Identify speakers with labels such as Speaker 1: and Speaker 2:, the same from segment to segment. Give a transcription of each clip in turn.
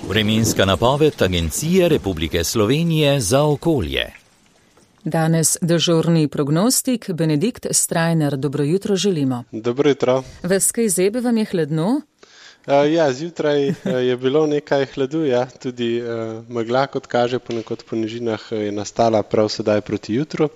Speaker 1: Vremenska napoved Agencije Republike Slovenije za okolje.
Speaker 2: Danes dežurni prognostik Benedikt Strajner. Dobro jutro želimo.
Speaker 3: Dobro jutro.
Speaker 2: Ves kaj zebe vam je hladno?
Speaker 3: Ja, zjutraj je bilo nekaj hladu, ja. Tudi megla, kot kaže, ponekod po nižinah je nastala prav sedaj proti jutru.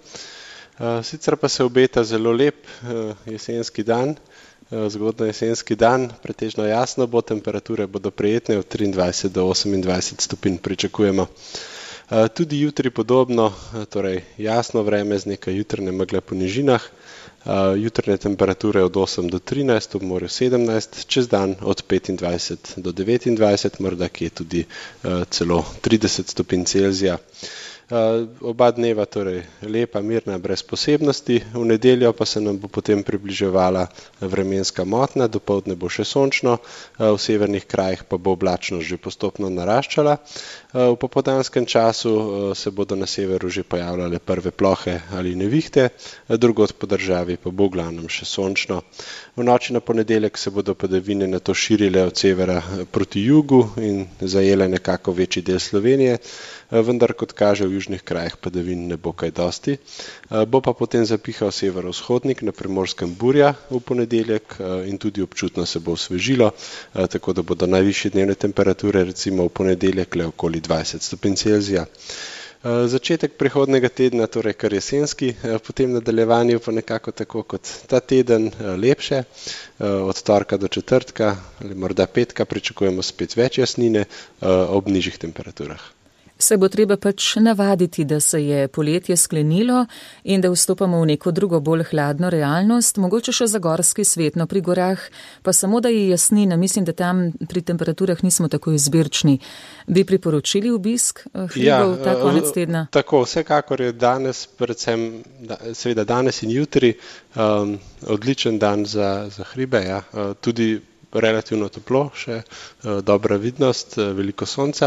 Speaker 3: Sicer pa se obeta zelo lep jesenski dan, zgodnji jesenski dan, pretežno jasno bo, temperature bodo prijetne, od 23 do 28 stopinj pričakujemo. Tudi jutri podobno, torej jasno vreme z nekaj jutrne megle po nižinah, jutrne temperature od 8 do 13, ob morju 17, čez dan od 25 do 29, morda kje tudi celo 30 stopinj Celzija. Oba dneva torej lepa, mirna, brez posebnosti. V nedeljo pa se nam bo potem približevala vremenska motnja, dopoldne bo še sončno, v severnih krajih pa bo oblačnost že postopno naraščala. V popoldanskem času se bodo na severu že pojavljale prve plohe ali nevihte, drugod po državi pa bo v glavnem še sončno. V noči na ponedeljek se bodo padavine nato širile od severa proti jugu in zajele nekako večji del Slovenije, vendar kot kaže v južnih krajih padavin ne bo kaj dosti. Bo pa potem zapihal severovzhodnik, na Primorskem burja v ponedeljek in tudi občutno se bo osvežilo, tako da bodo najvišje dnevne temperature recimo v ponedeljek le okoli 20 stopinj Celzija. Začetek prihodnega tedna, torej kar jesenski, potem nadaljevanju pa nekako tako kot ta teden lepše, od torka do četrtka ali morda petka pričakujemo spet več jasnine ob nižjih temperaturah.
Speaker 2: Se bo treba pač navaditi, da se je poletje sklenilo in da vstopamo v neko drugo bolj hladno realnost, mogoče še za gorski svet, no pri gorah, pa samo da je jasnina, mislim, da tam pri temperaturah nismo tako izbirčni. Bi priporočili obisk hribov ta konec tedna?
Speaker 3: Tako, vsekakor je danes, predvsem seveda danes in jutri, odličen dan za hribe, ja. Tudi relativno toplo, še dobra vidnost, veliko sonca.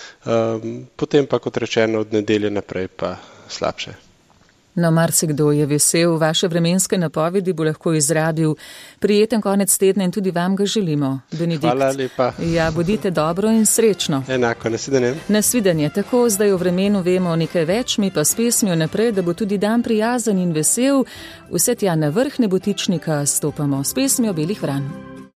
Speaker 3: Potem pa, kot rečeno, od nedelje naprej pa slabše.
Speaker 2: No, marsikdo je vesel, vaše vremenske napovedi bo lahko izrabil. Prijeten konec tedna in tudi vam ga želimo, Benedikt.
Speaker 3: Hvala lepa.
Speaker 2: Ja, bodite dobro in srečno.
Speaker 3: Enako, nasvidenje.
Speaker 2: Nasvidenje, tako zdaj o vremenu vemo nekaj več, mi pa s pesmijo naprej, da bo tudi dan prijazen in vesel. Vse tja na vrh Nebotičnika stopamo s pesmijo Belih vran.